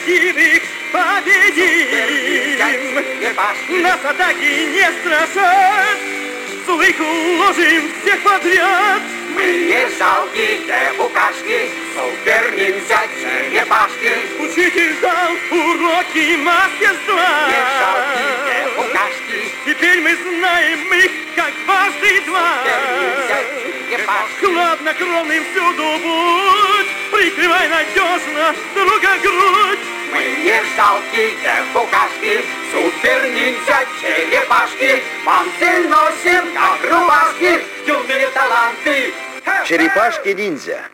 один их победим. Нас атаки не страшат, злых уложим всех подряд. Мы не жалкие букашки, супер-ниндзя черепашки. Учитель дал уроки мастерства. Не жалкие букашки, теперь мы знаем их, как дважды два. супер-ниндзя черепашки. Хладнокровным всюду будь, прикрывай надежно друга грудь. Мы не жалкие букашки, супер-ниндзя черепашки. Манты носим, как рубашки, юные таланты. Черепашки-ниндзя.